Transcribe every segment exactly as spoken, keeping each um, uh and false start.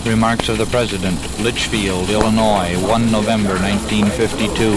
Remarks of the President, Litchfield, Illinois, the first of November nineteen fifty-two.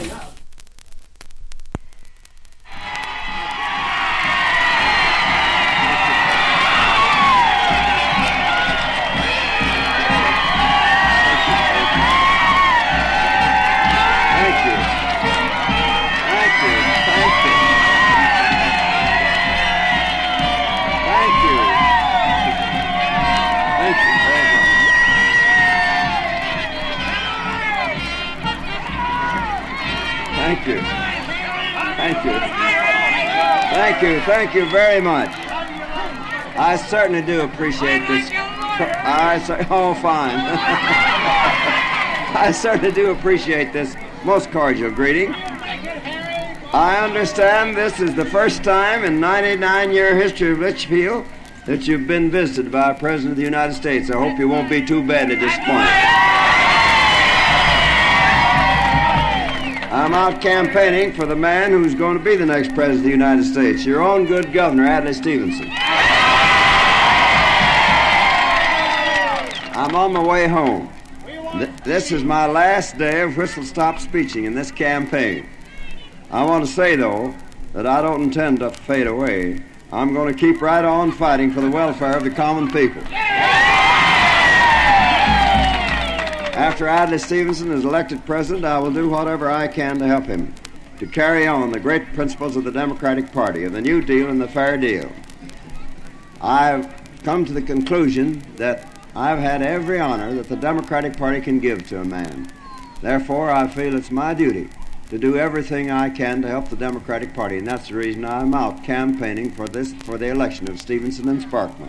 Thank you. Thank you. Thank you. Thank you very much. I certainly do appreciate this. I cer- oh, fine. I certainly do appreciate this most cordial greeting. I understand this is the first time in ninety-nine-year history of Litchfield that you've been visited by a President of the United States. I hope you won't be too badly disappointed. I'm out campaigning for the man who's going to be the next President of the United States, your own good Governor, Adlai Stevenson. I'm on my way home. Th- this is my last day of whistle-stop speeching in this campaign. I want to say, though, that I don't intend to fade away. I'm going to keep right on fighting for the welfare of the common people. After Adlai Stevenson is elected president, I will do whatever I can to help him to carry on the great principles of the Democratic Party, of the New Deal and the Fair Deal. I've come to the conclusion that I've had every honor that the Democratic Party can give to a man. Therefore, I feel it's my duty to do everything I can to help the Democratic Party, and that's the reason I'm out campaigning for this for the election of Stevenson and Sparkman.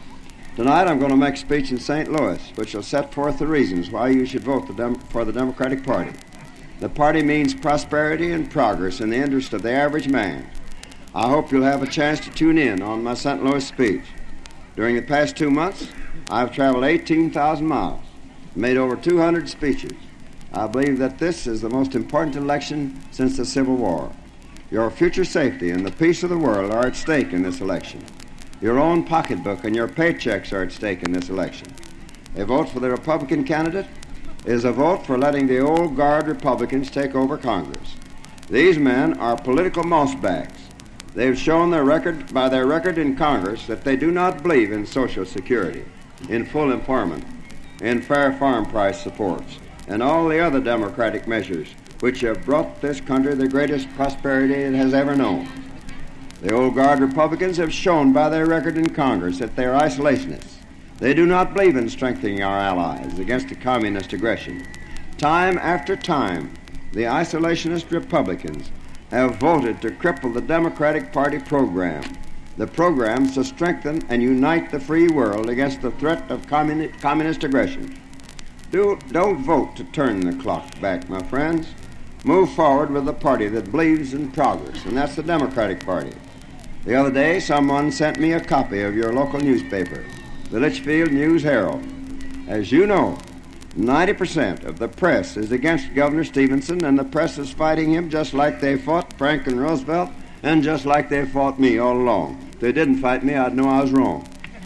Tonight I'm going to make a speech in Saint Louis, which will set forth the reasons why you should vote the Dem- for the Democratic Party. The party means prosperity and progress in the interest of the average man. I hope you'll have a chance to tune in on my Saint Louis speech. During the past two months, I've traveled eighteen thousand miles, made over two hundred speeches. I believe that this is the most important election since the Civil War. Your future safety and the peace of the world are at stake in this election. Your own pocketbook and your paychecks are at stake in this election. A vote for the Republican candidate is a vote for letting the old guard Republicans take over Congress. These men are political mossbacks. They've shown their record by their record in Congress that they do not believe in Social Security, in full employment, in fair farm price supports, and all the other democratic measures which have brought this country the greatest prosperity it has ever known. The old guard Republicans have shown by their record in Congress that they are isolationists. They do not believe in strengthening our allies against the communist aggression. Time after time, the isolationist Republicans have voted to cripple the Democratic Party program, the programs to strengthen and unite the free world against the threat of communi- communist aggression. Do, don't vote to turn the clock back, my friends. Move forward with the party that believes in progress, and that's the Democratic Party. The other day, someone sent me a copy of your local newspaper, the Litchfield News-Herald. As you know, ninety percent of the press is against Governor Stevenson, and the press is fighting him just like they fought Franklin Roosevelt and just like they fought me all along. If they didn't fight me, I'd know I was wrong.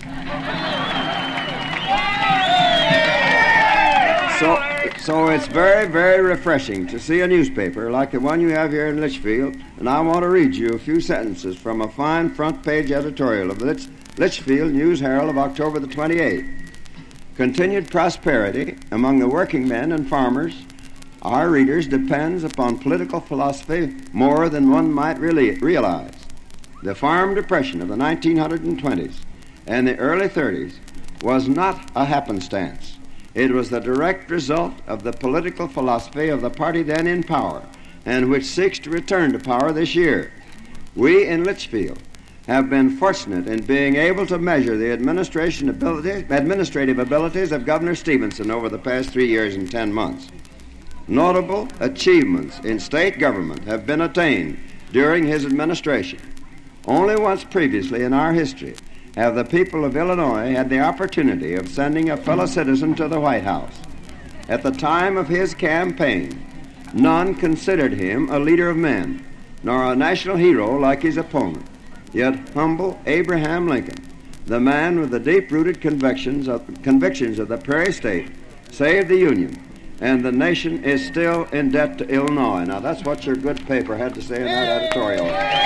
So, so it's very, very refreshing to see a newspaper like the one you have here in Litchfield, and I want to read you a few sentences from a fine front-page editorial of the Litch- Litchfield News-Herald of October the twenty-eighth. Continued prosperity among the working men and farmers, our readers, depends upon political philosophy more than one might really realize. The farm depression of the nineteen twenties and the early thirties was not a happenstance. It was the direct result of the political philosophy of the party then in power, and which seeks to return to power this year. We in Litchfield have been fortunate in being able to measure the administration abilities, administrative abilities of Governor Stevenson over the past three years and ten months. Notable achievements in state government have been attained during his administration. Only once previously in our history have the people of Illinois had the opportunity of sending a fellow citizen to the White House. At the time of his campaign, none considered him a leader of men, nor a national hero like his opponent. Yet humble Abraham Lincoln the man with the deep-rooted convictions of, convictions of the Prairie State saved the Union, and the nation is still in debt to Illinois. Now, that's what your good paper had to say in that editorial.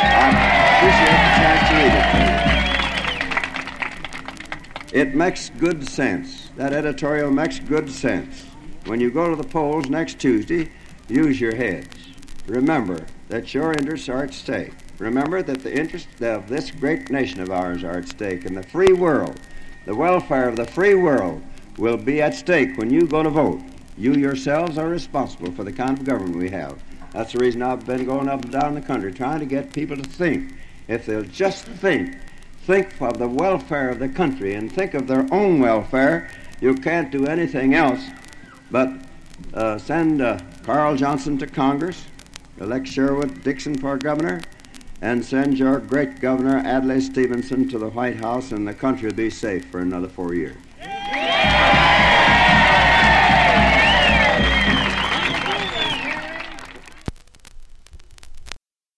I appreciate the chance to read it to you. It makes good sense. That editorial makes good sense. When you go to the polls next Tuesday, use your heads. Remember that your interests are at stake. Remember that the interests of this great nation of ours are at stake, and the free world, the welfare of the free world, will be at stake when you go to vote. You yourselves are responsible for the kind of government we have. That's the reason I've been going up and down the country trying to get people to think. If they'll just think, think of the welfare of the country and think of their own welfare, you can't do anything else but uh, send uh, Carl Johnson to Congress, elect Sherwood Dixon for governor, and send your great governor, Adlai Stevenson, to the White House, and the country will be safe for another four years.